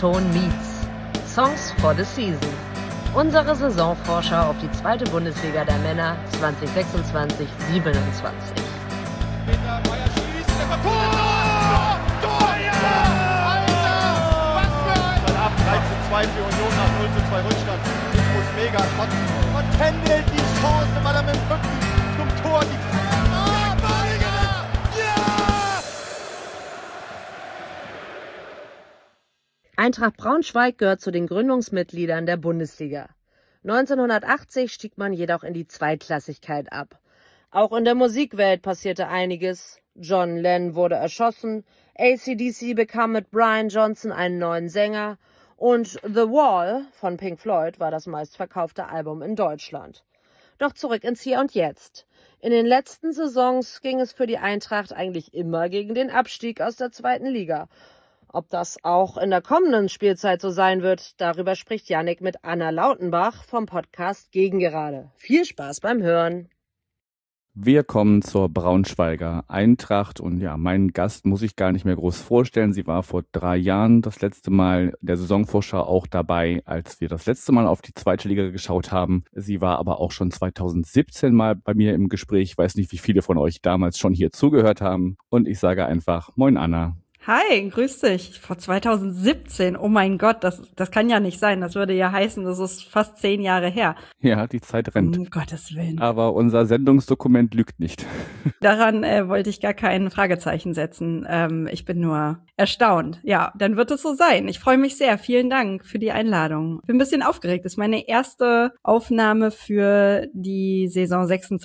Ton Meets. Songs for the Season. Unsere Saisonvorschau auf die zweite Bundesliga der Männer 2026-27. Peter Meyer schießt, der Tor! Tor! Ja! Alter! Was für ein... Ab 3:2 für Union nach 0:2 Rückstand. Das muss mega kotzen. Und Kendall die Chance, weil er mit dem Rücken zum Tor die... Eintracht Braunschweig gehört zu den Gründungsmitgliedern der Bundesliga. 1980 stieg man jedoch in die Zweitklassigkeit ab. Auch in der Musikwelt passierte einiges. John Lennon wurde erschossen, AC/DC bekam mit Brian Johnson einen neuen Sänger und The Wall von Pink Floyd war das meistverkaufte Album in Deutschland. Doch zurück ins Hier und Jetzt. In den letzten Saisons ging es für die Eintracht eigentlich immer gegen den Abstieg aus der zweiten Liga. Ob das auch in der kommenden Spielzeit so sein wird, darüber spricht Yannick mit Anna Lautenbach vom Podcast Gegengerade. Viel Spaß beim Hören. Wir kommen zur Braunschweiger Eintracht und ja, meinen Gast muss ich gar nicht mehr groß vorstellen. Sie war vor 3 Jahren das letzte Mal der Saisonvorschau auch dabei, als wir das letzte Mal auf die zweite Liga geschaut haben. Sie war aber auch schon 2017 mal bei mir im Gespräch. Ich weiß nicht, wie viele von euch damals schon hier zugehört haben. Und ich sage einfach, moin Anna. Hi, grüß dich. Vor 2017, oh mein Gott, das kann ja nicht sein. Das würde ja heißen, das ist fast 10 Jahre her. Ja, die Zeit rennt. Um Gottes Willen. Aber unser Sendungsdokument lügt nicht. Daran wollte ich gar kein Fragezeichen setzen. Ich bin nur erstaunt. Ja, dann wird es so sein. Ich freue mich sehr. Vielen Dank für die Einladung. Bin ein bisschen aufgeregt. Das ist meine erste Aufnahme für die Saison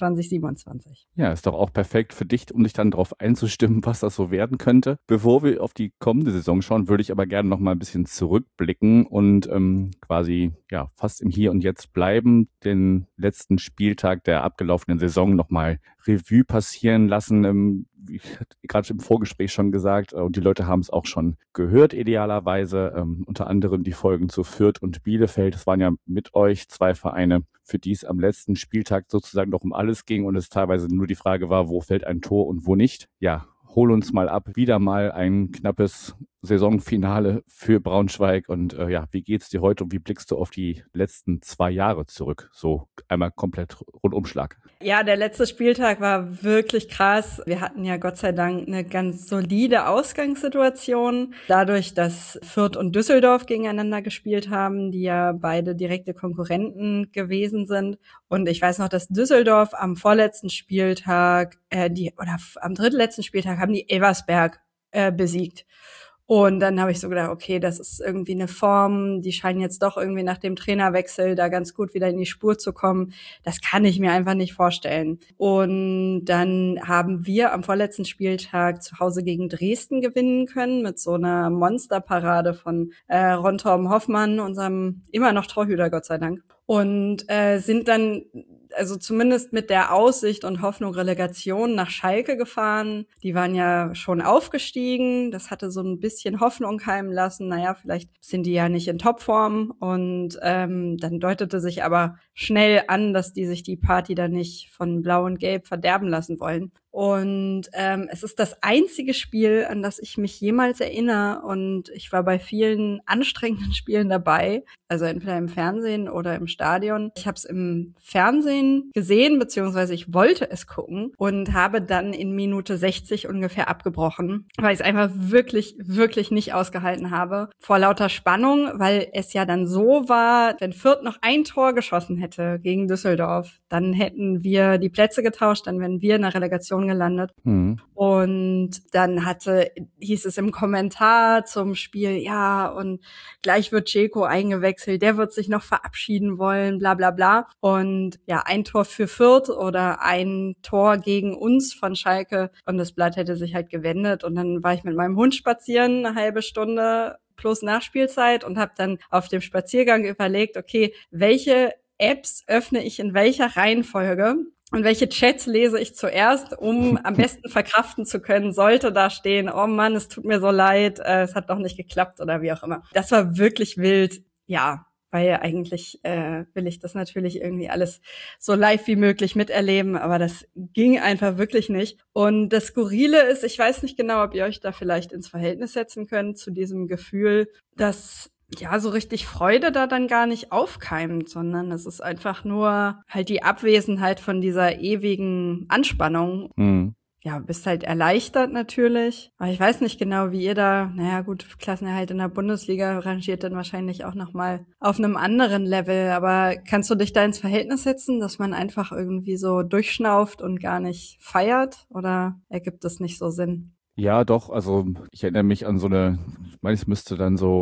26/27. Ja, ist doch auch perfekt für dich, um dich dann darauf einzustimmen, was das so werden könnte. Bevor wir auf die kommende Saison schauen, würde ich aber gerne noch mal ein bisschen zurückblicken und quasi ja fast im Hier und Jetzt bleiben, den letzten Spieltag der abgelaufenen Saison noch mal Revue passieren lassen. Ich hatte gerade im Vorgespräch schon gesagt, und die Leute haben es auch schon gehört, idealerweise, unter anderem die Folgen zu Fürth und Bielefeld. Das waren ja mit euch 2 Vereine, für die es am letzten Spieltag sozusagen noch um alles ging und es teilweise nur die Frage war, wo fällt ein Tor und wo nicht. Ja, hol uns mal ab. Wieder mal ein knappes Saisonfinale für Braunschweig. Und ja, wie geht's dir heute und wie blickst du auf die letzten 2 Jahre zurück? So einmal komplett Rundumschlag. Ja, der letzte Spieltag war wirklich krass. Wir hatten ja Gott sei Dank eine ganz solide Ausgangssituation. Dadurch, dass Fürth und Düsseldorf gegeneinander gespielt haben, die ja beide direkte Konkurrenten gewesen sind. Und ich weiß noch, dass Düsseldorf am vorletzten Spieltag, am drittletzten Spieltag haben die Elversberg besiegt. Und dann habe ich so gedacht, okay, das ist irgendwie eine Form, die scheinen jetzt doch irgendwie nach dem Trainerwechsel da ganz gut wieder in die Spur zu kommen. Das kann ich mir einfach nicht vorstellen. Und dann haben wir am vorletzten Spieltag zu Hause gegen Dresden gewinnen können mit so einer Monsterparade von Ron Torben Hoffmann, unserem immer noch Torhüter, Gott sei Dank. Und sind dann also zumindest mit der Aussicht und Hoffnung Relegation nach Schalke gefahren. Die waren ja schon aufgestiegen. Das hatte so ein bisschen Hoffnung keimen lassen. Naja, vielleicht sind die ja nicht in Topform. Und dann deutete sich aber schnell an, dass die sich die Party da nicht von Blau und Gelb verderben lassen wollen. Und es ist das einzige Spiel, an das ich mich jemals erinnere. Und ich war bei vielen anstrengenden Spielen dabei. Also entweder im Fernsehen oder im Stadion. Ich habe es im Fernsehen gesehen, beziehungsweise ich wollte es gucken und habe dann in Minute 60 ungefähr abgebrochen, weil ich es einfach wirklich, wirklich nicht ausgehalten habe. Vor lauter Spannung, weil es ja dann so war, wenn Fürth noch ein Tor geschossen hätte gegen Düsseldorf, dann hätten wir die Plätze getauscht, dann wären wir in der Relegation gelandet. Mhm. Und dann hieß es im Kommentar zum Spiel, ja, und gleich wird Dzeko eingewechselt, der wird sich noch verabschieden wollen, bla bla bla. Und ja, ein Tor für Fürth oder ein Tor gegen uns von Schalke und das Blatt hätte sich halt gewendet. Und dann war ich mit meinem Hund spazieren, eine halbe Stunde plus Nachspielzeit und habe dann auf dem Spaziergang überlegt, okay, welche Apps öffne ich in welcher Reihenfolge? Und welche Chats lese ich zuerst, um am besten verkraften zu können, sollte da stehen, oh Mann, es tut mir so leid, es hat doch nicht geklappt oder wie auch immer. Das war wirklich wild. Ja, weil eigentlich will ich das natürlich irgendwie alles so live wie möglich miterleben, aber das ging einfach wirklich nicht. Und das Skurrile ist, ich weiß nicht genau, ob ihr euch da vielleicht ins Verhältnis setzen könnt zu diesem Gefühl, dass ja so richtig Freude da dann gar nicht aufkeimt, sondern es ist einfach nur halt die Abwesenheit von dieser ewigen Anspannung. Ja, bist halt erleichtert natürlich. Aber ich weiß nicht genau, wie ihr da, naja gut, Klassenerhalt in der Bundesliga rangiert dann wahrscheinlich auch nochmal auf einem anderen Level. Aber kannst du dich da ins Verhältnis setzen, dass man einfach irgendwie so durchschnauft und gar nicht feiert? Oder ergibt das nicht so Sinn? Ja, doch, also ich erinnere mich an ich meine, es müsste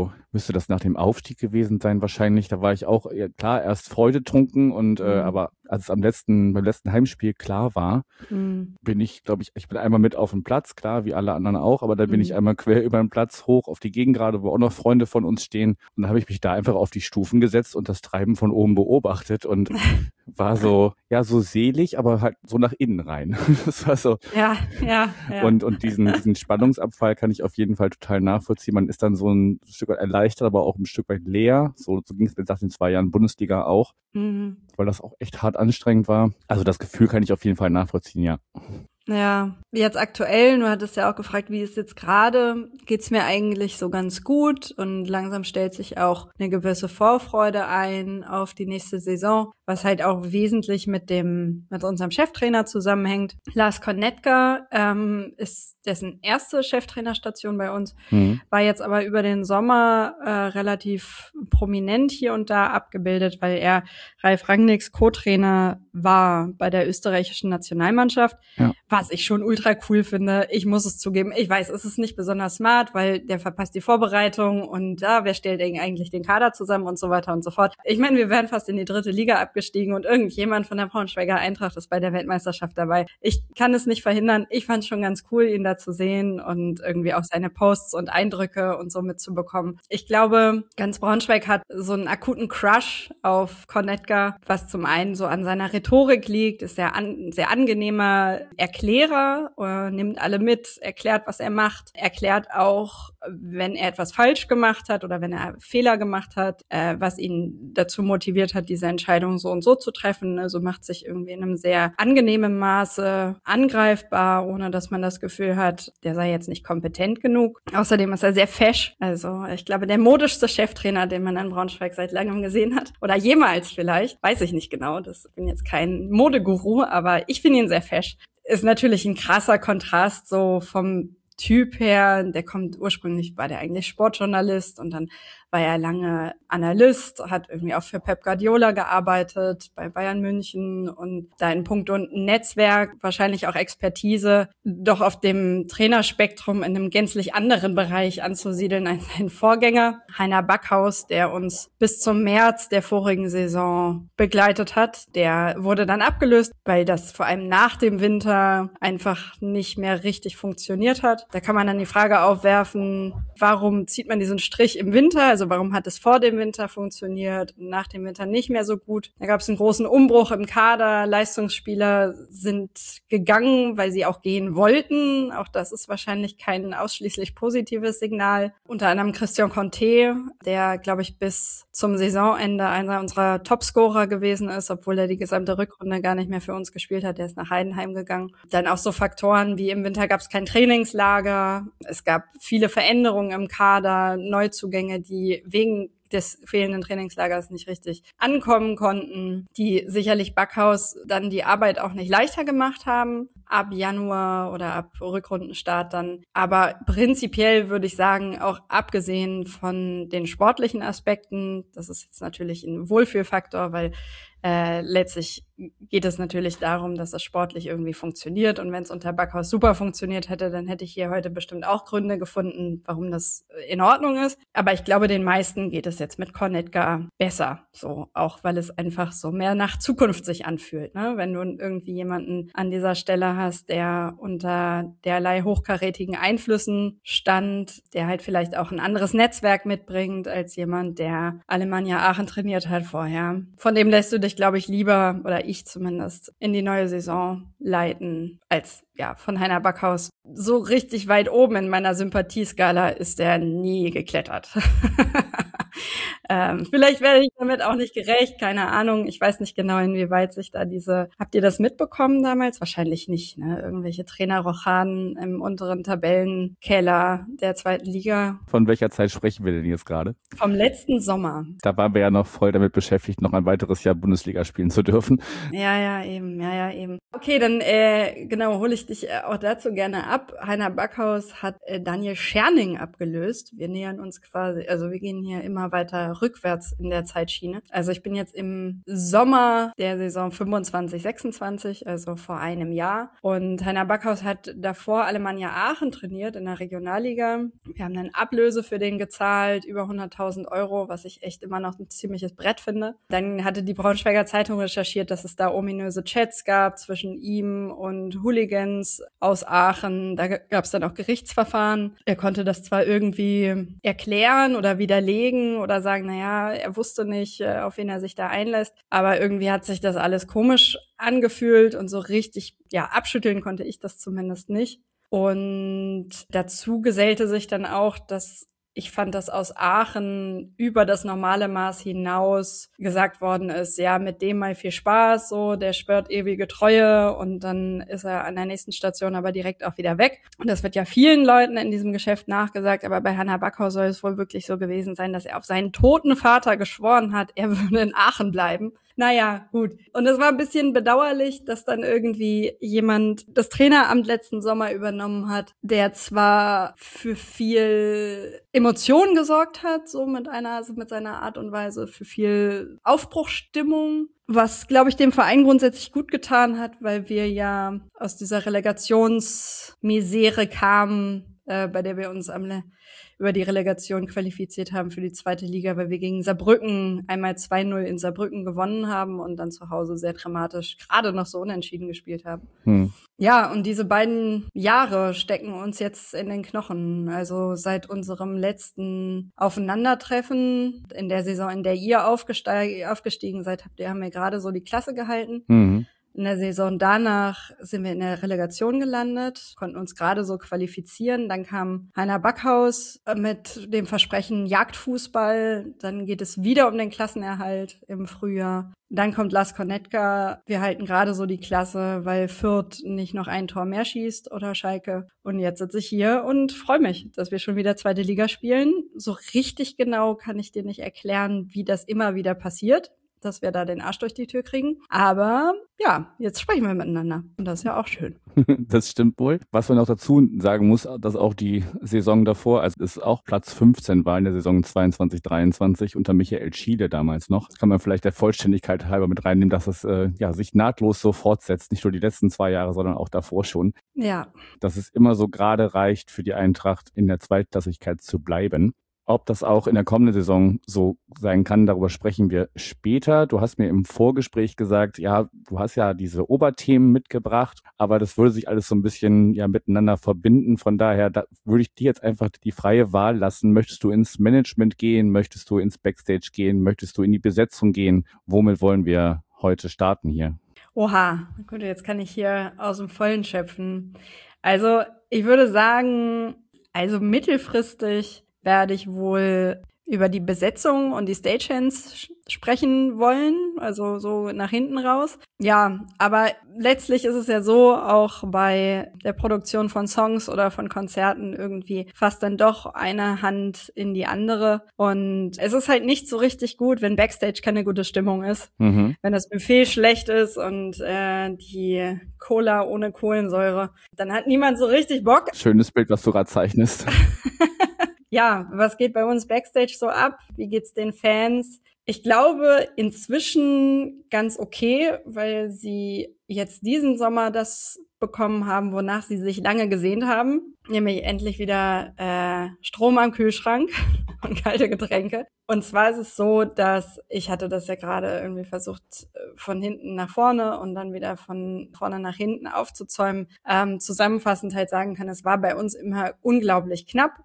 das nach dem Aufstieg gewesen sein wahrscheinlich. Da war ich auch, ja, klar, erst freudetrunken aber als es beim letzten Heimspiel klar war, bin ich bin einmal mit auf den Platz, klar, wie alle anderen auch, aber dann bin ich einmal quer über den Platz hoch auf die Gegengrade, wo auch noch Freunde von uns stehen. Und dann habe ich mich da einfach auf die Stufen gesetzt und das Treiben von oben beobachtet und war so selig, aber halt so nach innen rein. Das war so. Ja. Und diesen Spannungsabfall kann ich auf jeden Fall total nachvollziehen. Man ist dann so ein Stück weit erleichtert, aber auch ein Stück weit leer. So ging es mir nach den 2 Jahren Bundesliga auch, weil das auch echt hart anstrengend war. Also das Gefühl kann ich auf jeden Fall nachvollziehen, ja. Ja, jetzt aktuell, du hattest ja auch gefragt, wie ist jetzt gerade, geht's mir eigentlich so ganz gut und langsam stellt sich auch eine gewisse Vorfreude ein auf die nächste Saison, was halt auch wesentlich mit unserem Cheftrainer zusammenhängt. Lars Konetka ist dessen erste Cheftrainerstation bei uns, war jetzt aber über den Sommer relativ prominent hier und da abgebildet, weil er Ralf Rangnicks Co-Trainer war bei der österreichischen Nationalmannschaft. Ja. Was ich schon ultra cool finde. Ich muss es zugeben. Ich weiß, es ist nicht besonders smart, weil der verpasst die Vorbereitung und wer stellt eigentlich den Kader zusammen und so weiter und so fort. Ich meine, wir wären fast in die 3. Liga abgestiegen und irgendjemand von der Braunschweiger Eintracht ist bei der Weltmeisterschaft dabei. Ich kann es nicht verhindern. Ich fand es schon ganz cool, ihn da zu sehen und irgendwie auch seine Posts und Eindrücke und so mitzubekommen. Ich glaube, ganz Braunschweig hat so einen akuten Crush auf Konetka, was zum einen so an seiner Rhetorik liegt, ist sehr angenehmer Erklärer, nimmt alle mit, erklärt, was er macht, erklärt auch, wenn er etwas falsch gemacht hat oder wenn er Fehler gemacht hat, was ihn dazu motiviert hat, diese Entscheidung so und so zu treffen. Also macht sich irgendwie in einem sehr angenehmen Maße angreifbar, ohne dass man das Gefühl hat, der sei jetzt nicht kompetent genug. Außerdem ist er sehr fesch. Also ich glaube, der modischste Cheftrainer, den man in Braunschweig seit langem gesehen hat. Oder jemals vielleicht. Weiß ich nicht genau. Ich bin jetzt kein Modeguru, aber ich finde ihn sehr fesch. Ist natürlich ein krasser Kontrast so vom Typ her. War der eigentlich Sportjournalist und dann war er lange Analyst, hat irgendwie auch für Pep Guardiola gearbeitet bei Bayern München und da in puncto Netzwerk, wahrscheinlich auch Expertise, doch auf dem Trainerspektrum in einem gänzlich anderen Bereich anzusiedeln als sein Vorgänger, Heiner Backhaus, der uns bis zum März der vorigen Saison begleitet hat. Der wurde dann abgelöst, weil das vor allem nach dem Winter einfach nicht mehr richtig funktioniert hat. Da kann man dann die Frage aufwerfen, warum zieht man diesen Strich im Winter? Also warum hat es vor dem Winter funktioniert und nach dem Winter nicht mehr so gut? Da gab es einen großen Umbruch im Kader. Leistungsspieler sind gegangen, weil sie auch gehen wollten. Auch das ist wahrscheinlich kein ausschließlich positives Signal. Unter anderem Christian Conte, der, glaube ich, bis zum Saisonende einer unserer Topscorer gewesen ist, obwohl er die gesamte Rückrunde gar nicht mehr für uns gespielt hat. Der ist nach Heidenheim gegangen. Dann auch so Faktoren wie im Winter gab es kein Trainingslager. Es gab viele Veränderungen im Kader, Neuzugänge, die wegen des fehlenden Trainingslagers nicht richtig ankommen konnten, die sicherlich Backhaus dann die Arbeit auch nicht leichter gemacht haben, ab Januar oder ab Rückrundenstart dann. Aber prinzipiell würde ich sagen, auch abgesehen von den sportlichen Aspekten, das ist jetzt natürlich ein Wohlfühlfaktor, weil letztlich geht es natürlich darum, dass das sportlich irgendwie funktioniert. Und wenn es unter Backhaus super funktioniert hätte, dann hätte ich hier heute bestimmt auch Gründe gefunden, warum das in Ordnung ist. Aber ich glaube, den meisten geht es jetzt mit Konetka besser. So, auch weil es einfach so mehr nach Zukunft sich anfühlt, ne? Wenn du irgendwie jemanden an dieser Stelle hast, der unter derlei hochkarätigen Einflüssen stand, der halt vielleicht auch ein anderes Netzwerk mitbringt als jemand, der Alemannia Aachen trainiert hat vorher. Von dem lässt du dich, glaube ich, lieber, oder ich zumindest, in die neue Saison leiten, als von Heiner Backhaus. So richtig weit oben in meiner Sympathieskala ist er nie geklettert. Vielleicht werde ich damit auch nicht gerecht, keine Ahnung. Ich weiß nicht genau, inwieweit sich da habt ihr das mitbekommen damals? Wahrscheinlich nicht, ne? Irgendwelche Trainerrochaden im unteren Tabellenkeller der zweiten Liga. Von welcher Zeit sprechen wir denn jetzt gerade? Vom letzten Sommer. Da waren wir ja noch voll damit beschäftigt, noch ein weiteres Jahr Bundesliga spielen zu dürfen. Ja, eben. Okay, dann genau, hole ich dich auch dazu gerne ab. Heiner Backhaus hat Daniel Scherning abgelöst. Wir nähern uns quasi, also wir gehen hier immer weiter rückwärts in der Zeitschiene. Also ich bin jetzt im Sommer der Saison 25/26, also vor einem Jahr. Und Heiner Backhaus hat davor Alemannia Aachen trainiert in der Regionalliga. Wir haben eine Ablöse für den gezahlt, über 100.000 €, was ich echt immer noch ein ziemliches Brett finde. Dann hatte die Braunschweiger Zeitung recherchiert, dass es da ominöse Chats gab zwischen ihm und Hooligans aus Aachen. Da gab es dann auch Gerichtsverfahren. Er konnte das zwar irgendwie erklären oder widerlegen oder sagen, naja, er wusste nicht, auf wen er sich da einlässt. Aber irgendwie hat sich das alles komisch angefühlt und so richtig, ja, abschütteln konnte ich das zumindest nicht. Und dazu gesellte sich dann auch, dass ich fand, dass aus Aachen über das normale Maß hinaus gesagt worden ist, ja, mit dem mal viel Spaß, so, der schwört ewige Treue und dann ist er an der nächsten Station aber direkt auch wieder weg. Und das wird ja vielen Leuten in diesem Geschäft nachgesagt, aber bei Heiner Backhaus soll es wohl wirklich so gewesen sein, dass er auf seinen toten Vater geschworen hat, er würde in Aachen bleiben. Naja, gut. Und es war ein bisschen bedauerlich, dass dann irgendwie jemand das Traineramt letzten Sommer übernommen hat, der zwar für viel Emotionen gesorgt hat, so mit seiner Art und Weise, für viel Aufbruchsstimmung, was, glaube ich, dem Verein grundsätzlich gut getan hat, weil wir ja aus dieser Relegationsmisere kamen, bei der wir uns über die Relegation qualifiziert haben für die zweite Liga, weil wir gegen Saarbrücken einmal 2-0 in Saarbrücken gewonnen haben und dann zu Hause sehr dramatisch gerade noch so unentschieden gespielt haben. Ja, und diese beiden Jahre stecken uns jetzt in den Knochen. Also seit unserem letzten Aufeinandertreffen in der Saison, in der ihr aufgestiegen seid, haben wir gerade so die Klasse gehalten. In der Saison danach sind wir in der Relegation gelandet, konnten uns gerade so qualifizieren. Dann kam Heiner Backhaus mit dem Versprechen Jagdfußball. Dann geht es wieder um den Klassenerhalt im Frühjahr. Dann kommt Lask Konetka. Wir halten gerade so die Klasse, weil Fürth nicht noch ein Tor mehr schießt oder Schalke. Und jetzt sitze ich hier und freue mich, dass wir schon wieder zweite Liga spielen. So richtig genau kann ich dir nicht erklären, wie das immer wieder passiert, dass wir da den Arsch durch die Tür kriegen. Aber ja, jetzt sprechen wir miteinander. Und das ist ja auch schön. Das stimmt wohl. Was man noch dazu sagen muss, dass auch die Saison davor, also es auch Platz 15 war in der Saison 22/23 unter Michael Schiele damals noch. Das kann man vielleicht der Vollständigkeit halber mit reinnehmen, dass es sich nahtlos so fortsetzt. Nicht nur die letzten 2 Jahre, sondern auch davor schon. Ja. Dass es immer so gerade reicht, für die Eintracht in der Zweitklassigkeit zu bleiben. Ob das auch in der kommenden Saison so sein kann, darüber sprechen wir später. Du hast mir im Vorgespräch gesagt, ja, du hast ja diese Oberthemen mitgebracht, aber das würde sich alles so ein bisschen ja miteinander verbinden. Von daher würde ich dir jetzt einfach die freie Wahl lassen. Möchtest du ins Management gehen? Möchtest du ins Backstage gehen? Möchtest du in die Besetzung gehen? Womit wollen wir heute starten hier? Oha, gut, jetzt kann ich hier aus dem Vollen schöpfen. Also ich würde sagen, also mittelfristig werde ich wohl über die Besetzung und die Stagehands sprechen wollen, also so nach hinten raus. Ja, aber letztlich ist es ja so, auch bei der Produktion von Songs oder von Konzerten irgendwie fast dann doch eine Hand in die andere. Und es ist halt nicht so richtig gut, wenn Backstage keine gute Stimmung ist. Wenn das Buffet schlecht ist und die Cola ohne Kohlensäure, dann hat niemand so richtig Bock. Schönes Bild, was du gerade zeichnest. Ja, was geht bei uns Backstage so ab? Wie geht's den Fans? Ich glaube inzwischen ganz okay, weil sie jetzt diesen Sommer das bekommen haben, wonach sie sich lange gesehnt haben. Nämlich endlich wieder Strom am Kühlschrank und kalte Getränke. Und zwar ist es so, dass ich hatte das ja gerade irgendwie versucht, von hinten nach vorne und dann wieder von vorne nach hinten aufzuzäumen. Zusammenfassend halt sagen kann, es war bei uns immer unglaublich knapp.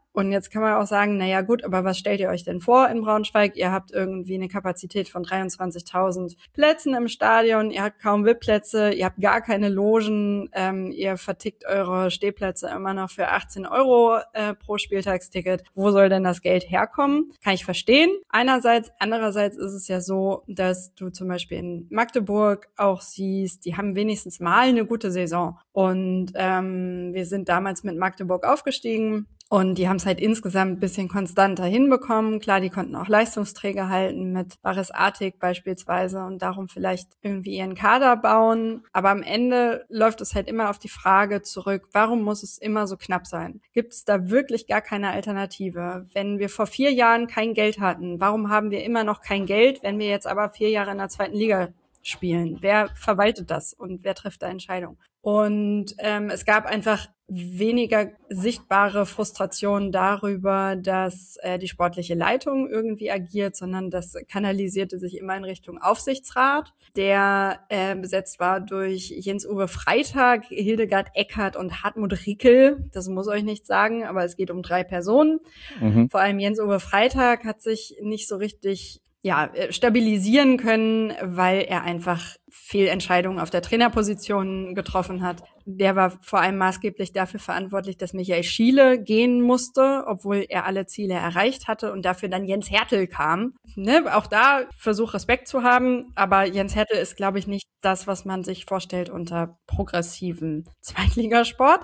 Und jetzt kann man auch sagen, naja gut, aber was stellt ihr euch denn vor in Braunschweig? Ihr habt irgendwie eine Kapazität von 23.000 Plätzen im Stadion, ihr habt kaum VIP-Plätze, ihr habt gar keine Logen, ihr vertickt eure Stehplätze immer noch für 18 Euro pro Spieltagsticket. Wo soll denn das Geld herkommen? Kann ich verstehen. Einerseits, andererseits ist es ja so, dass du zum Beispiel in Magdeburg auch siehst, die haben wenigstens mal eine gute Saison. Und wir sind damals mit Magdeburg aufgestiegen. Und die haben es halt insgesamt ein bisschen konstanter hinbekommen. Klar, die konnten auch Leistungsträger halten mit Baris Artik beispielsweise und darum vielleicht irgendwie ihren Kader bauen. Aber am Ende läuft es halt immer auf die Frage zurück, warum muss es immer so knapp sein? Gibt es da wirklich gar keine Alternative? Wenn wir vor 4 Jahren kein Geld hatten, warum haben wir immer noch kein Geld, wenn wir jetzt aber 4 Jahre in der 2. Liga spielen? Wer verwaltet das und wer trifft da Entscheidungen? Und es gab einfach weniger sichtbare Frustration darüber, dass die sportliche Leitung irgendwie agiert, sondern das kanalisierte sich immer in Richtung Aufsichtsrat, der besetzt war durch Jens-Uwe Freitag, Hildegard Eckert und Hartmut Rickel. Das muss euch nicht sagen, aber es geht um 3 Personen. Vor allem Jens-Uwe Freitag hat sich nicht so richtig stabilisieren können, weil er einfach Fehlentscheidungen auf der Trainerposition getroffen hat. Der war vor allem maßgeblich dafür verantwortlich, dass Michael Schiele gehen musste, obwohl er alle Ziele erreicht hatte und dafür dann Jens Hertel kam. Ne? Auch da Versuch Respekt zu haben, aber Jens Hertel ist, glaube ich, nicht das, was man sich vorstellt unter progressiven Zweitligasport.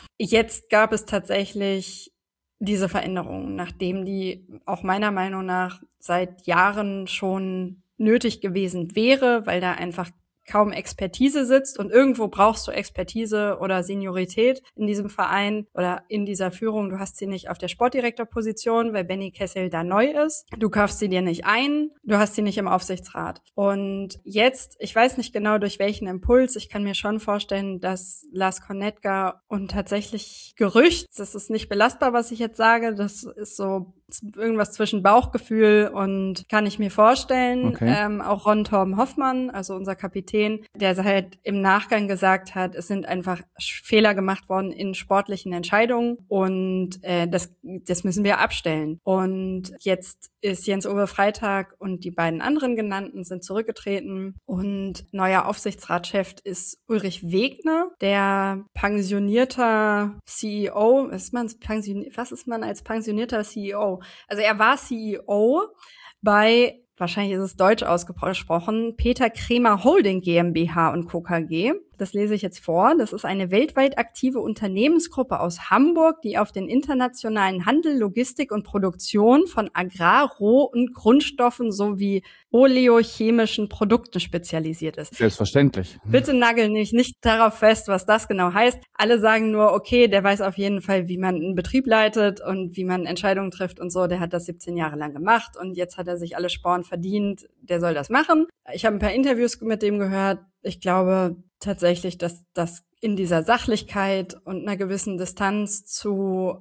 Jetzt gab es tatsächlich diese Veränderungen, nachdem die auch meiner Meinung nach seit Jahren schon nötig gewesen wäre, weil da einfach kaum Expertise sitzt und irgendwo brauchst du Expertise oder Seniorität in diesem Verein oder in dieser Führung. Du hast sie nicht auf der Sportdirektorposition, weil Benny Kessel da neu ist. Du kaufst sie dir nicht ein, du hast sie nicht im Aufsichtsrat. Und jetzt, ich weiß nicht genau durch welchen Impuls, ich kann mir schon vorstellen, dass Lars Konetka und tatsächlich Gerücht, das ist nicht belastbar, was ich jetzt sage, das ist so irgendwas zwischen Bauchgefühl und kann ich mir vorstellen. Okay. Auch Ron Torben Hoffmann, also unser Kapitän, der halt im Nachgang gesagt hat, es sind einfach Fehler gemacht worden in sportlichen Entscheidungen und das müssen wir abstellen. Und jetzt ist Jens-Uwe Freitag und die beiden anderen genannten sind zurückgetreten und neuer Aufsichtsratschef ist Ulrich Wegner, der pensionierter CEO. Was ist man als pensionierter CEO? Also er war CEO bei, wahrscheinlich ist es deutsch ausgesprochen, Peter Kremer Holding GmbH und Co. KG. Das lese ich jetzt vor. Das ist eine weltweit aktive Unternehmensgruppe aus Hamburg, die auf den internationalen Handel, Logistik und Produktion von Agrar-, Roh- und Grundstoffen sowie oleochemischen Produkten spezialisiert ist. Selbstverständlich. Bitte nagel nicht darauf fest, was das genau heißt. Alle sagen nur, okay, der weiß auf jeden Fall, wie man einen Betrieb leitet und wie man Entscheidungen trifft und so. Der hat das 17 Jahre lang gemacht und jetzt hat er sich alle Sporen verdient. Der soll das machen. Ich habe ein paar Interviews mit dem gehört. Ich glaube tatsächlich, dass das in dieser Sachlichkeit und einer gewissen Distanz zu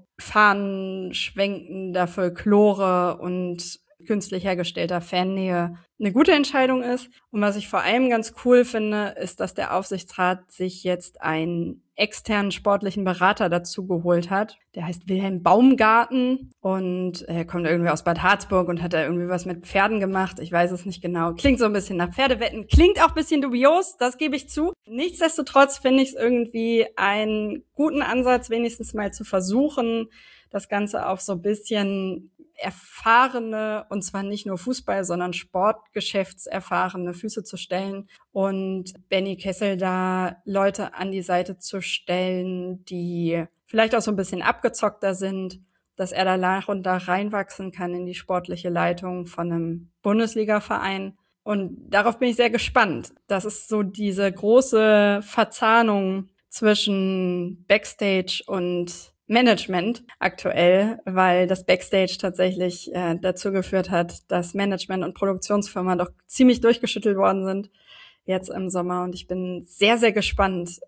fahnenschwenkender Folklore und künstlich hergestellter Fannähe eine gute Entscheidung ist. Und was ich vor allem ganz cool finde, ist, dass der Aufsichtsrat sich jetzt einen externen sportlichen Berater dazu geholt hat. Der heißt Wilhelm Baumgarten und er kommt irgendwie aus Bad Harzburg und hat da irgendwie was mit Pferden gemacht. Ich weiß es nicht genau. Klingt so ein bisschen nach Pferdewetten. Klingt auch ein bisschen dubios, das gebe ich zu. Nichtsdestotrotz finde ich es irgendwie einen guten Ansatz, wenigstens mal zu versuchen, das Ganze auf so ein bisschen erfahrene, und zwar nicht nur Fußball, sondern Sportgeschäftserfahrene Füße zu stellen und Benny Kessel da Leute an die Seite zu stellen, die vielleicht auch so ein bisschen abgezockter sind, dass er da nach und nach reinwachsen kann in die sportliche Leitung von einem Bundesliga-Verein. Und darauf bin ich sehr gespannt. Das ist so diese große Verzahnung zwischen Backstage und Management aktuell, weil das Backstage tatsächlich dazu geführt hat, dass Management und Produktionsfirma doch ziemlich durchgeschüttelt worden sind jetzt im Sommer. Und ich bin sehr, sehr gespannt,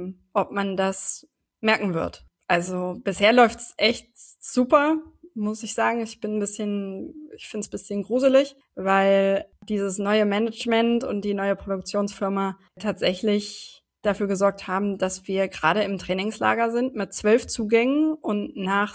ob man das merken wird. Also bisher läuft's echt super, muss ich sagen. Ich finde es ein bisschen gruselig, weil dieses neue Management und die neue Produktionsfirma tatsächlich dafür gesorgt haben, dass wir gerade im Trainingslager sind mit 12 Zugängen und nach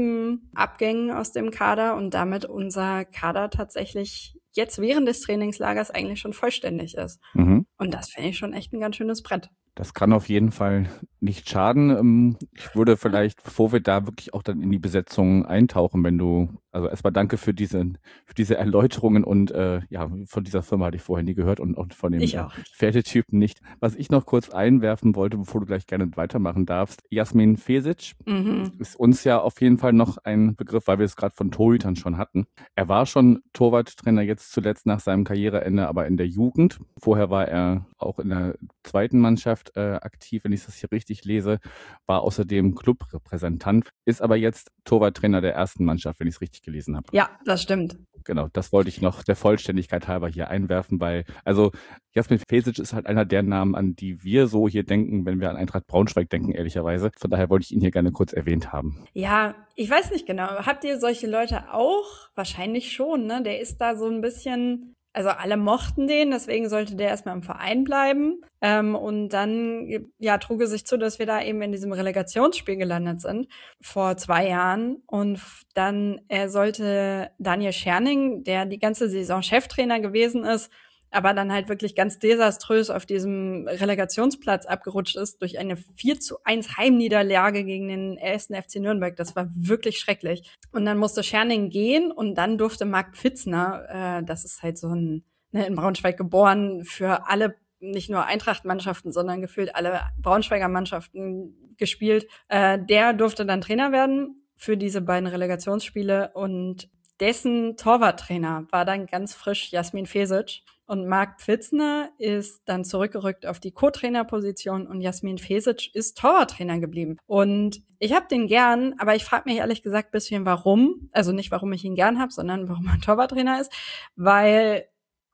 7 Abgängen aus dem Kader und damit unser Kader tatsächlich jetzt während des Trainingslagers eigentlich schon vollständig ist. Mhm. Und das finde ich schon echt ein ganz schönes Brett. Das kann auf jeden Fall nicht schaden. Ich würde vielleicht, bevor wir da wirklich auch dann in die Besetzung eintauchen, also erstmal danke für diese Erläuterungen und von dieser Firma hatte ich vorher nie gehört und auch von dem Pferdetypen nicht. Was ich noch kurz einwerfen wollte, bevor du gleich gerne weitermachen darfst, Jasmin Fesic ist uns ja auf jeden Fall noch ein Begriff, weil wir es gerade von Torhütern schon hatten. Er war schon Torwarttrainer jetzt zuletzt nach seinem Karriereende, aber in der Jugend. Vorher war er auch in der zweiten Mannschaft aktiv, wenn ich das hier richtig lese, war außerdem Clubrepräsentant, ist aber jetzt Torwarttrainer der ersten Mannschaft, wenn ich es richtig gelesen habe. Ja, das stimmt. Genau, das wollte ich noch der Vollständigkeit halber hier einwerfen, weil, also Jasmin Fesic ist halt einer der Namen, an die wir so hier denken, wenn wir an Eintracht Braunschweig denken, ehrlicherweise. Von daher wollte ich ihn hier gerne kurz erwähnt haben. Ja, ich weiß nicht genau. Habt ihr solche Leute auch? Wahrscheinlich schon, ne? Der ist da so ein bisschen... Also alle mochten den, deswegen sollte der erstmal im Verein bleiben. Und dann trug es sich zu, dass wir da eben in diesem Relegationsspiel gelandet sind vor 2 Jahren. Und dann sollte Daniel Scherning, der die ganze Saison Cheftrainer gewesen ist, aber dann halt wirklich ganz desaströs auf diesem Relegationsplatz abgerutscht ist durch eine 4:1 Heimniederlage gegen den 1. FC Nürnberg. Das war wirklich schrecklich. Und dann musste Scherning gehen und dann durfte Marc Pfitzner, das ist halt so ein, in Braunschweig geboren, für alle, nicht nur Eintracht-Mannschaften, sondern gefühlt alle Braunschweiger Mannschaften gespielt. Der durfte dann Trainer werden für diese beiden Relegationsspiele und dessen Torwarttrainer war dann ganz frisch Jasmin Fesic. Und Marc Pfitzner ist dann zurückgerückt auf die Co-Trainerposition und Jasmin Fesic ist Torwarttrainer geblieben. Und ich habe den gern, aber ich frage mich ehrlich gesagt ein bisschen, warum. Also nicht, warum ich ihn gern habe, sondern warum er Torwarttrainer ist. Weil,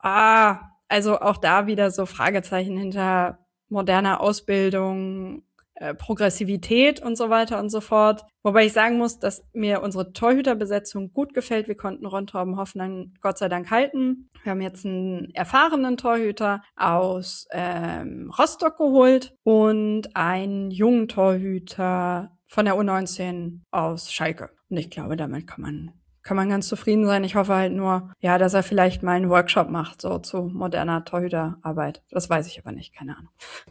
also auch da wieder so Fragezeichen hinter moderner Ausbildung, Progressivität und so weiter und so fort. Wobei ich sagen muss, dass mir unsere Torhüterbesetzung gut gefällt. Wir konnten Ron Torben Hoffmann Gott sei Dank halten. Wir haben jetzt einen erfahrenen Torhüter aus Rostock geholt und einen jungen Torhüter von der U19 aus Schalke. Und ich glaube, damit kann man ganz zufrieden sein. Ich hoffe halt nur, dass er vielleicht mal einen Workshop macht, so zu moderner Torhüterarbeit. Das weiß ich aber nicht, keine Ahnung.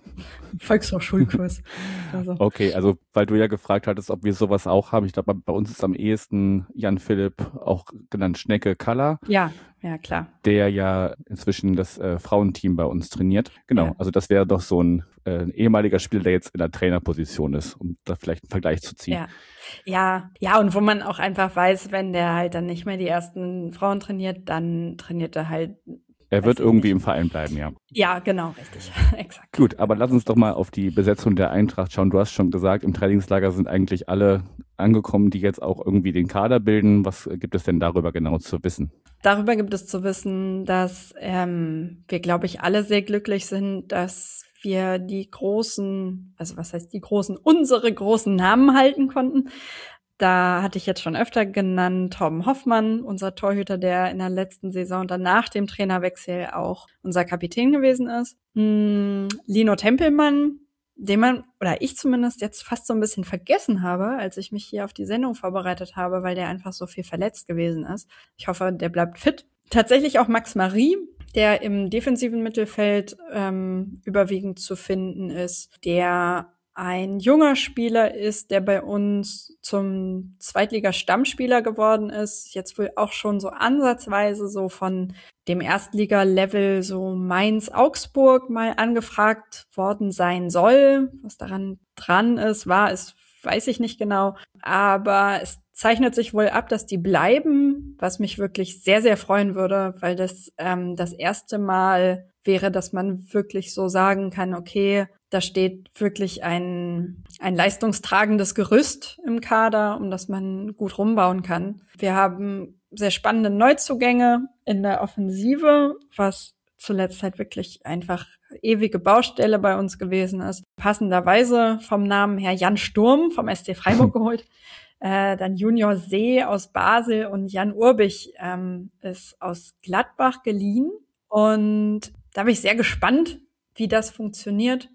Volkshochschulkurs. Also. Okay, also weil du ja gefragt hattest, ob wir sowas auch haben. Ich glaube, bei uns ist am ehesten Jan Philipp, auch genannt Schnecke Kaller. Ja, klar. Der ja inzwischen das Frauenteam bei uns trainiert. Genau, ja. Also das wäre doch so ein ehemaliger Spieler, der jetzt in der Trainerposition ist, um da vielleicht einen Vergleich zu ziehen. Ja, und wo man auch einfach weiß, wenn der halt dann nicht mehr die ersten Frauen trainiert, dann trainiert er halt. Er wird irgendwie im Verein bleiben, ja. Ja, genau, richtig. Exakt. Gut, aber lass uns doch mal auf die Besetzung der Eintracht schauen. Du hast schon gesagt, im Trainingslager sind eigentlich alle angekommen, die jetzt auch irgendwie den Kader bilden. Was gibt es denn darüber genau zu wissen? Darüber gibt es zu wissen, dass wir, glaube ich, alle sehr glücklich sind, dass wir die großen, also was heißt die großen, unsere großen Namen halten konnten. Da hatte ich jetzt schon öfter genannt, Torben Hoffmann, unser Torhüter, der in der letzten Saison dann nach dem Trainerwechsel auch unser Kapitän gewesen ist. Lino Tempelmann, den man, oder ich zumindest jetzt fast so ein bisschen vergessen habe, als ich mich hier auf die Sendung vorbereitet habe, weil der einfach so viel verletzt gewesen ist. Ich hoffe, der bleibt fit. Tatsächlich auch Max Marie, der im defensiven Mittelfeld überwiegend zu finden ist, der ein junger Spieler ist, der bei uns zum Zweitliga-Stammspieler geworden ist, jetzt wohl auch schon so ansatzweise so von dem Erstliga-Level so Mainz-Augsburg mal angefragt worden sein soll. Was daran dran ist, weiß ich nicht genau. Aber es zeichnet sich wohl ab, dass die bleiben, was mich wirklich sehr, sehr freuen würde, weil das das erste Mal wäre, dass man wirklich so sagen kann, okay, da steht wirklich ein leistungstragendes Gerüst im Kader, um das man gut rumbauen kann. Wir haben sehr spannende Neuzugänge in der Offensive, was zuletzt halt wirklich einfach ewige Baustelle bei uns gewesen ist. Passenderweise vom Namen her Jan Sturm vom SC Freiburg geholt. Dann Junior See aus Basel und Jan Urbich ist aus Gladbach geliehen. Und da bin ich sehr gespannt, wie das funktioniert.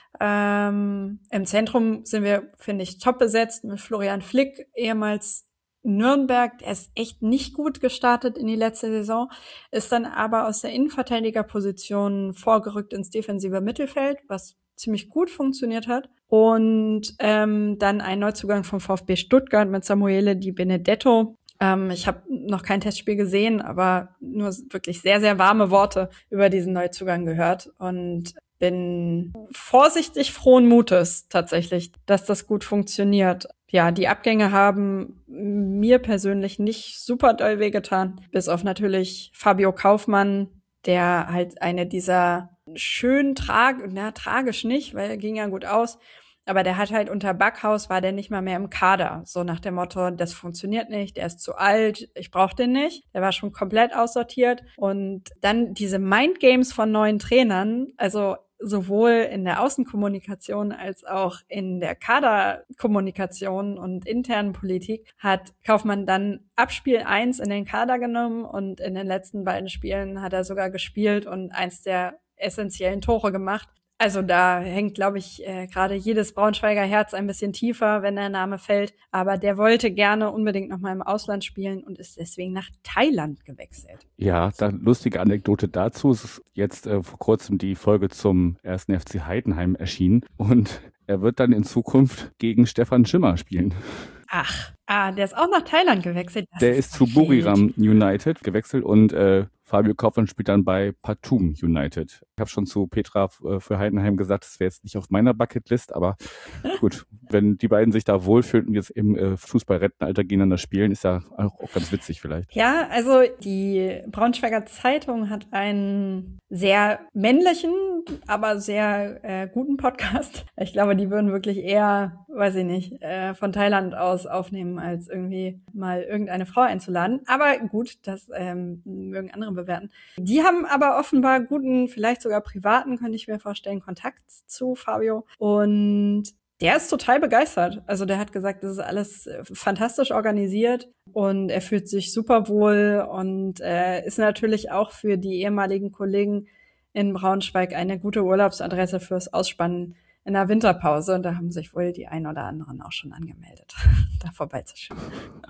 Im Zentrum sind wir, finde ich, top besetzt mit Florian Flick, ehemals Nürnberg. Der ist echt nicht gut gestartet in die letzte Saison, ist dann aber aus der Innenverteidigerposition vorgerückt ins defensive Mittelfeld, was ziemlich gut funktioniert hat. Und dann ein Neuzugang vom VfB Stuttgart mit Samuele Di Benedetto. Ich habe noch kein Testspiel gesehen, aber nur wirklich sehr, sehr warme Worte über diesen Neuzugang gehört und bin vorsichtig frohen Mutes tatsächlich, dass das gut funktioniert. Ja, die Abgänge haben mir persönlich nicht super doll wehgetan, bis auf natürlich Fabio Kaufmann, der halt eine dieser schön tragisch nicht, weil er ging ja gut aus, aber der hat halt unter Backhaus war der nicht mal mehr im Kader. So nach dem Motto, das funktioniert nicht, der ist zu alt, ich brauche den nicht. Der war schon komplett aussortiert. Und dann diese Mindgames von neuen Trainern, also sowohl in der Außenkommunikation als auch in der Kaderkommunikation und internen Politik, hat Kaufmann dann ab Spiel 1 in den Kader genommen und in den letzten beiden Spielen hat er sogar gespielt und eins der essentiellen Tore gemacht. Also da hängt, glaube ich, gerade jedes Braunschweiger Herz ein bisschen tiefer, wenn der Name fällt. Aber der wollte gerne unbedingt noch mal im Ausland spielen und ist deswegen nach Thailand gewechselt. Ja, dann lustige Anekdote dazu. Es ist jetzt vor kurzem die Folge zum 1. FC Heidenheim erschienen und er wird dann in Zukunft gegen Stefan Schimmer spielen. Ach, der ist auch nach Thailand gewechselt. Der ist zu Buriram United gewechselt und Fabio Kaufmann spielt dann bei Pathum United. Ich habe schon zu Petra für Heidenheim gesagt, das wäre jetzt nicht auf meiner Bucketlist, aber gut, wenn die beiden sich da wohlfühlen und jetzt im Fußballrentenalter gegeneinander spielen, ist ja auch ganz witzig vielleicht. Ja, also die Braunschweiger Zeitung hat einen sehr männlichen, aber sehr guten Podcast. Ich glaube, die würden wirklich eher, weiß ich nicht, von Thailand aus aufnehmen, als irgendwie mal irgendeine Frau einzuladen. Aber gut, das mögen andere bewerten. Die haben aber offenbar guten, vielleicht sogar privaten, könnte ich mir vorstellen, Kontakt zu Fabio. Und der ist total begeistert. Also der hat gesagt, das ist alles fantastisch organisiert und er fühlt sich super wohl und ist natürlich auch für die ehemaligen Kollegen in Braunschweig eine gute Urlaubsadresse fürs Ausspannen in der Winterpause. Und da haben sich wohl die ein oder anderen auch schon angemeldet, da vorbeizuschauen.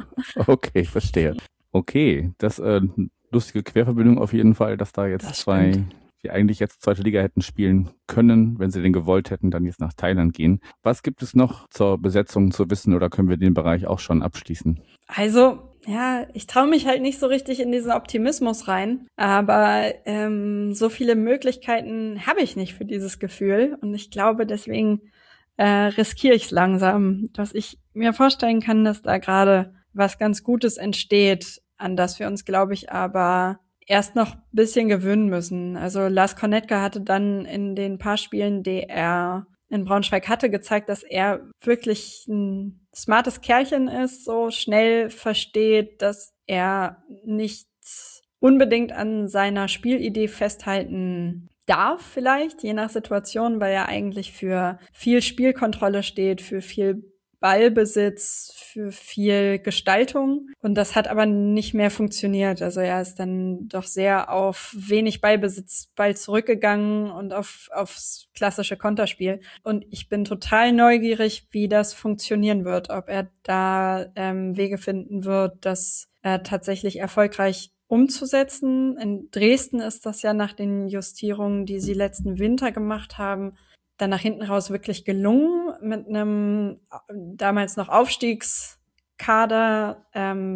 Okay, verstehe. Okay, das lustige Querverbindung auf jeden Fall, dass da jetzt zwei, die eigentlich jetzt zweite Liga hätten spielen können, wenn sie denn gewollt hätten, dann jetzt nach Thailand gehen. Was gibt es noch zur Besetzung zu wissen oder können wir den Bereich auch schon abschließen? Also, ja, ich traue mich halt nicht so richtig in diesen Optimismus rein, aber so viele Möglichkeiten habe ich nicht für dieses Gefühl und ich glaube, deswegen riskiere ich es langsam, dass ich mir vorstellen kann, dass da gerade was ganz Gutes entsteht, an das wir uns, glaube ich, aber erst noch ein bisschen gewöhnen müssen. Also Lars Kornetka hatte dann in den paar Spielen, die er in Braunschweig hatte, gezeigt, dass er wirklich ein smartes Kerlchen ist, so schnell versteht, dass er nicht unbedingt an seiner Spielidee festhalten darf vielleicht, je nach Situation, weil er eigentlich für viel Spielkontrolle steht, für viel Ballbesitz, für viel Gestaltung. Und das hat aber nicht mehr funktioniert. Also er ist dann doch sehr auf wenig Ballbesitz, Ball zurückgegangen und aufs klassische Konterspiel. Und ich bin total neugierig, wie das funktionieren wird, ob er da Wege finden wird, das tatsächlich erfolgreich umzusetzen. In Dresden ist das ja nach den Justierungen, die sie letzten Winter gemacht haben, dann nach hinten raus wirklich gelungen, mit einem damals noch Aufstiegskader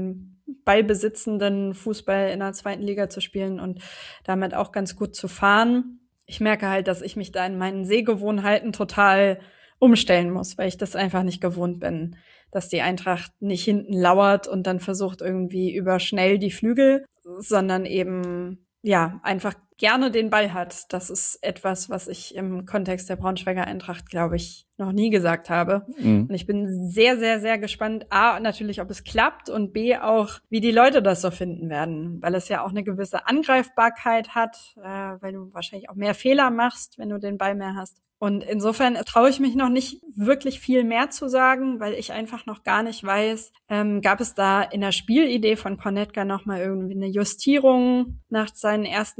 ballbesitzenden Fußball in der zweiten Liga zu spielen und damit auch ganz gut zu fahren. Ich merke halt, dass ich mich da in meinen Sehgewohnheiten total umstellen muss, weil ich das einfach nicht gewohnt bin, dass die Eintracht nicht hinten lauert und dann versucht irgendwie über schnell die Flügel, sondern eben ja einfach gerne den Ball hat. Das ist etwas, was ich im Kontext der Braunschweiger Eintracht, glaube ich, noch nie gesagt habe. Und ich bin sehr, sehr, sehr gespannt, A, natürlich, ob es klappt und B, auch, wie die Leute das so finden werden, weil es ja auch eine gewisse Angreifbarkeit hat, weil du wahrscheinlich auch mehr Fehler machst, wenn du den Ball mehr hast. Und insofern traue ich mich noch nicht wirklich viel mehr zu sagen, weil ich einfach noch gar nicht weiß, gab es da in der Spielidee von Kornetka noch mal irgendwie eine Justierung nach seinen ersten Eindrücken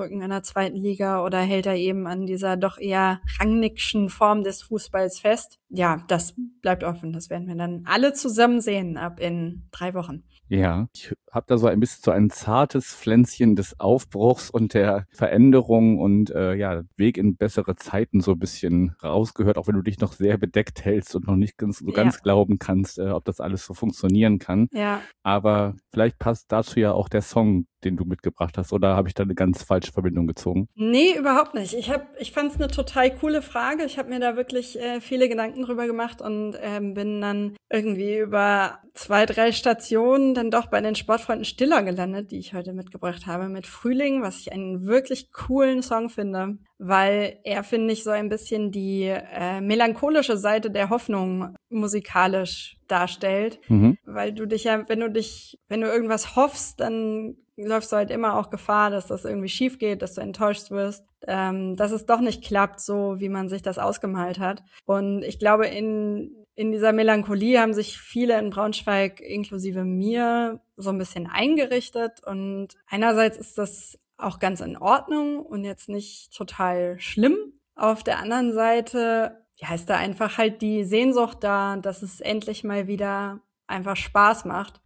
Saarbrücken in der 2. Liga oder hält er eben an dieser doch eher rangnickschen Form des Fußballs fest? Ja, das bleibt offen. Das werden wir dann alle zusammen sehen ab in 3 Wochen. Ja, ich habe da so ein bisschen so ein zartes Pflänzchen des Aufbruchs und der Veränderung und Weg in bessere Zeiten so ein bisschen rausgehört, auch wenn du dich noch sehr bedeckt hältst und noch nicht ganz glauben kannst, ob das alles so funktionieren kann. Ja. Aber vielleicht passt dazu ja auch der Song, den du mitgebracht hast, oder habe ich da eine ganz falsche Verbindung gezogen? Nee, überhaupt nicht. Ich fand es eine total coole Frage. Ich habe mir da wirklich viele Gedanken drüber gemacht und bin dann irgendwie über 2, 3 Stationen dann doch bei den Sportfreunden Stiller gelandet, die ich heute mitgebracht habe, mit Frühling, was ich einen wirklich coolen Song finde, weil er, finde ich, so ein bisschen die melancholische Seite der Hoffnung musikalisch darstellt, weil du dich ja, wenn du irgendwas hoffst, dann läufst du halt immer auch Gefahr, dass das irgendwie schief geht, dass du enttäuscht wirst, dass es doch nicht klappt, so wie man sich das ausgemalt hat. Und ich glaube, in dieser Melancholie haben sich viele in Braunschweig, inklusive mir, so ein bisschen eingerichtet. Und einerseits ist das auch ganz in Ordnung und jetzt nicht total schlimm. Auf der anderen Seite, ja, ist da einfach halt die Sehnsucht da, dass es endlich mal wieder einfach Spaß macht.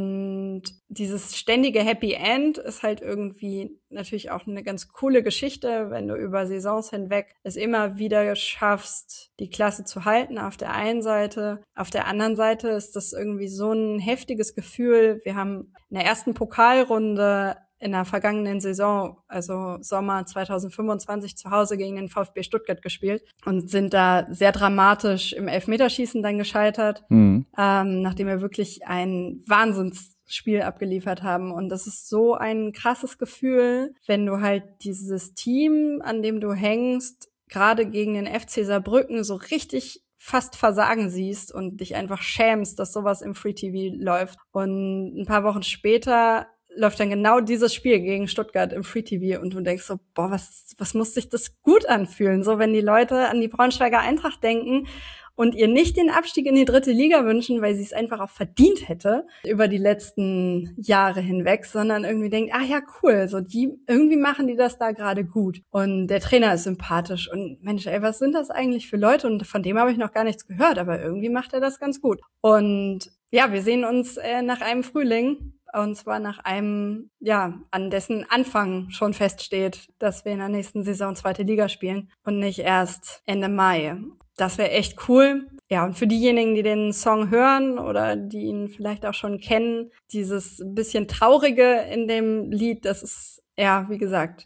Und dieses ständige Happy End ist halt irgendwie natürlich auch eine ganz coole Geschichte, wenn du über Saisons hinweg es immer wieder schaffst, die Klasse zu halten auf der einen Seite. Auf der anderen Seite ist das irgendwie so ein heftiges Gefühl. Wir haben in der ersten Pokalrunde in der vergangenen Saison, also Sommer 2025, zu Hause gegen den VfB Stuttgart gespielt und sind da sehr dramatisch im Elfmeterschießen dann gescheitert, nachdem wir wirklich ein Wahnsinnsspiel abgeliefert haben. Und das ist so ein krasses Gefühl, wenn du halt dieses Team, an dem du hängst, gerade gegen den FC Saarbrücken so richtig fast versagen siehst und dich einfach schämst, dass sowas im Free TV läuft. Und ein paar Wochen später läuft dann genau dieses Spiel gegen Stuttgart im Free TV und du denkst so, boah, was muss sich das gut anfühlen? So, wenn die Leute an die Braunschweiger Eintracht denken und ihr nicht den Abstieg in die 3. Liga wünschen, weil sie es einfach auch verdient hätte über die letzten Jahre hinweg, sondern irgendwie denkt, ah ja, cool, so irgendwie machen die das da gerade gut. Und der Trainer ist sympathisch und Mensch, ey, was sind das eigentlich für Leute? Und von dem habe ich noch gar nichts gehört, aber irgendwie macht er das ganz gut. Und ja, wir sehen uns nach einem Frühling. Und zwar nach einem, ja, an dessen Anfang schon feststeht, dass wir in der nächsten Saison 2. Liga spielen und nicht erst Ende Mai. Das wäre echt cool. Ja, und für diejenigen, die den Song hören oder die ihn vielleicht auch schon kennen, dieses bisschen Traurige in dem Lied, das ist, ja, wie gesagt,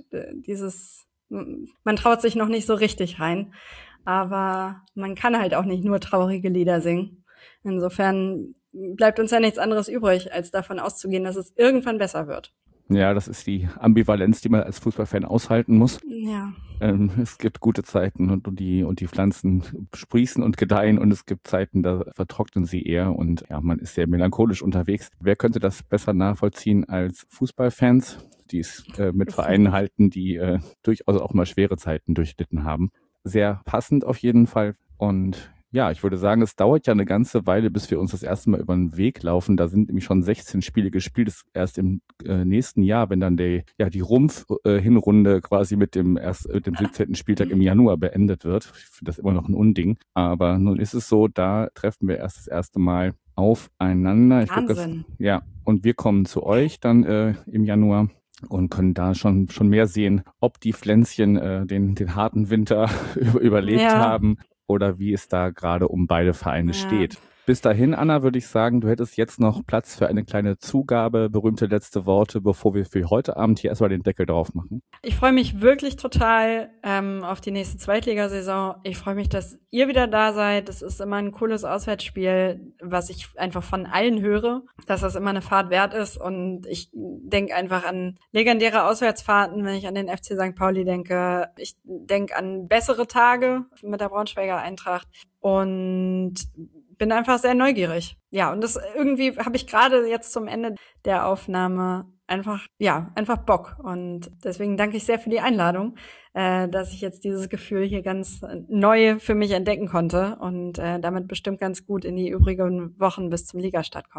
man traut sich noch nicht so richtig rein. Aber man kann halt auch nicht nur traurige Lieder singen. Insofern bleibt uns ja nichts anderes übrig, als davon auszugehen, dass es irgendwann besser wird. Ja, das ist die Ambivalenz, die man als Fußballfan aushalten muss. Ja. Es gibt gute Zeiten und die Pflanzen sprießen und gedeihen und es gibt Zeiten, da vertrocknen sie eher und ja, man ist sehr melancholisch unterwegs. Wer könnte das besser nachvollziehen als Fußballfans, die es mit Vereinen halten, die durchaus auch mal schwere Zeiten durchlitten haben? Sehr passend auf jeden Fall und ja, ich würde sagen, es dauert ja eine ganze Weile, bis wir uns das erste Mal über den Weg laufen. Da sind nämlich schon 16 Spiele gespielt. Das erst im nächsten Jahr, wenn dann die Rumpf-Hinrunde quasi mit dem 17. Spieltag im Januar beendet wird. Ich finde das immer noch ein Unding. Aber nun ist es so, da treffen wir erst das erste Mal aufeinander. Wahnsinn. Und wir kommen zu euch dann im Januar und können da schon mehr sehen, ob die Pflänzchen den harten Winter überlebt haben. Oder wie es da gerade um beide Vereine steht. Bis dahin, Anna, würde ich sagen, du hättest jetzt noch Platz für eine kleine Zugabe, berühmte letzte Worte, bevor wir für heute Abend hier erstmal den Deckel drauf machen. Ich freue mich wirklich total auf die nächste Zweitligasaison. Ich freue mich, dass ihr wieder da seid. Es ist immer ein cooles Auswärtsspiel, was ich einfach von allen höre, dass das immer eine Fahrt wert ist. Und ich denke einfach an legendäre Auswärtsfahrten, wenn ich an den FC St. Pauli denke. Ich denke an bessere Tage mit der Braunschweiger Eintracht und bin einfach sehr neugierig. Ja, und das irgendwie habe ich gerade jetzt zum Ende der Aufnahme einfach Bock. Und deswegen danke ich sehr für die Einladung, dass ich jetzt dieses Gefühl hier ganz neu für mich entdecken konnte und damit bestimmt ganz gut in die übrigen Wochen bis zum Ligastart komme.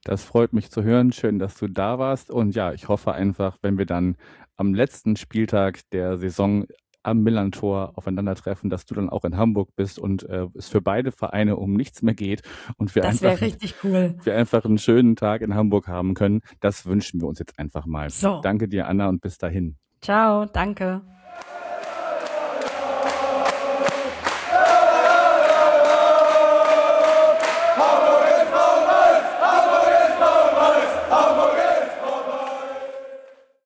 Das freut mich zu hören. Schön, dass du da warst. Und ja, ich hoffe einfach, wenn wir dann am letzten Spieltag der Saison am Millerntor aufeinandertreffen, dass du dann auch in Hamburg bist und es für beide Vereine um nichts mehr geht und Das wäre richtig cool. wir einfach einen schönen Tag in Hamburg haben können. Das wünschen wir uns jetzt einfach mal. So. Danke dir, Anna, und bis dahin. Ciao, danke.